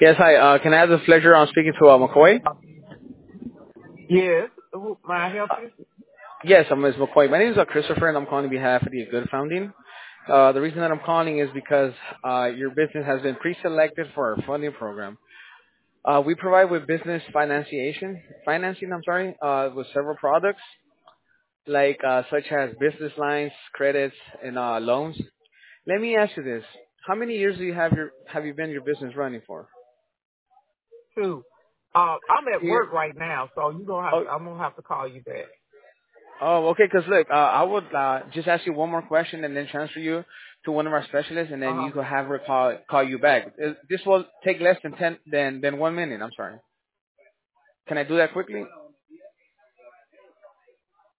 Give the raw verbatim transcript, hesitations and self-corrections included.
Yes, hi. Uh, can I have the pleasure on speaking to uh, McCoy? Yes. Who- May I help Uh, you? yes, I'm Miz McCoy. My name is uh, Christopher, and I'm calling on behalf of the Good Founding. Uh, the reason that I'm calling is because uh, your business has been pre-selected for our funding program. Uh, we provide with business financiation, financing, I'm sorry, uh, with several products like uh, such as business lines, credits, and uh, loans. Let me ask you this: How many years do you have your have you been your business running for? Two. Uh, I'm at Here. work right now, so you gonna have Oh, to. I'm gonna have to call you back. Oh, okay. Because look, uh, I would uh, just ask you one more question and then transfer you to one of our specialists, and Uh then huh. you could have her call call you back. Uh, This will take less than ten than than one minute. I'm sorry. Can I do that quickly?